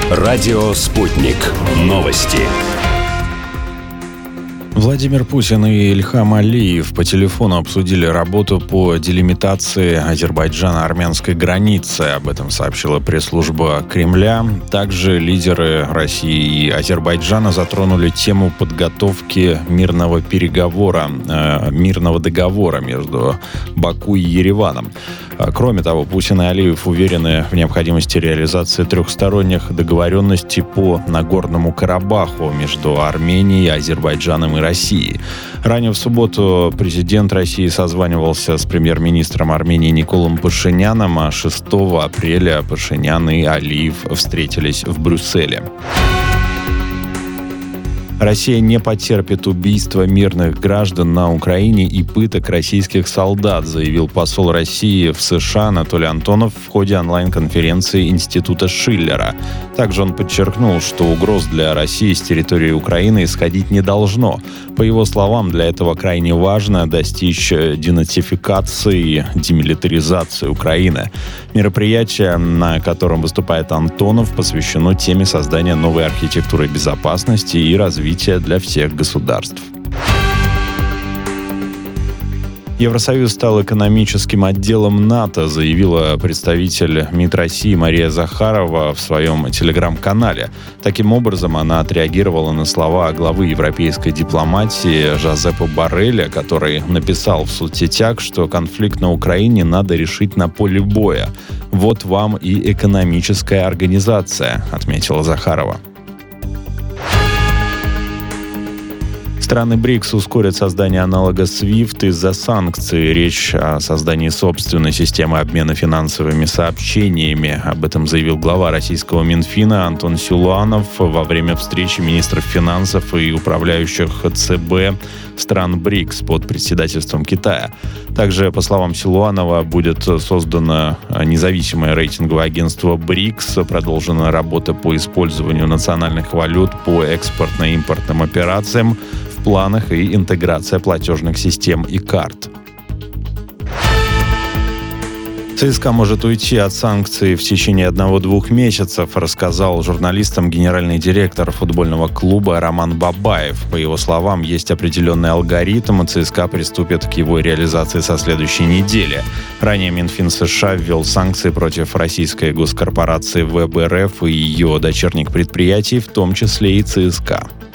Радио «Спутник». Новости. Владимир Путин и Ильхам Алиев по телефону обсудили работу по делимитации Азербайджано-армянской границы. Об этом сообщила пресс-служба Кремля. Также лидеры России и Азербайджана затронули тему подготовки мирного договора между Баку и Ереваном. Кроме того, Путин и Алиев уверены в необходимости реализации трехсторонних договоренностей по Нагорному Карабаху между Арменией, Азербайджаном и Россией. Ранее в субботу президент России созванивался с премьер-министром Армении Николом Пашиняном, а 6 апреля Пашинян и Алиев встретились в Брюсселе. Россия не потерпит убийства мирных граждан на Украине и пыток российских солдат, заявил посол России в США Анатолий Антонов в ходе онлайн-конференции Института Шиллера. Также он подчеркнул, что угроз для России с территории Украины исходить не должно. По его словам, для этого крайне важно достичь денацификации и демилитаризации Украины. Мероприятие, на котором выступает Антонов, посвящено теме создания новой архитектуры безопасности и развития для всех государств. Евросоюз стал экономическим отделом НАТО, заявила представитель МИД России Мария Захарова в своем телеграм-канале. Таким образом, она отреагировала на слова главы европейской дипломатии Жозепа Борреля, который написал в соцсетях, что конфликт на Украине надо решить на поле боя. «Вот вам и экономическая организация», — отметила Захарова. Страны БРИКС ускорят создание аналога SWIFT из-за санкций. Речь о создании собственной системы обмена финансовыми сообщениями. Об этом заявил глава российского Минфина Антон Силуанов во время встречи министров финансов и управляющих ЦБ стран БРИКС под председательством Китая. Также, по словам Силуанова, будет создано независимое рейтинговое агентство БРИКС, продолжена работа по использованию национальных валют по экспортно-импортным операциям в планах и интеграция платежных систем и карт. ЦСКА может уйти от санкций в течение 1-2 месяцев, рассказал журналистам генеральный директор футбольного клуба Роман Бабаев. По его словам, есть определенный алгоритм, и ЦСКА приступит к его реализации со следующей недели. Ранее Минфин США ввел санкции против российской госкорпорации ВЭБ РФ и ее дочерних предприятий, в том числе и ЦСКА.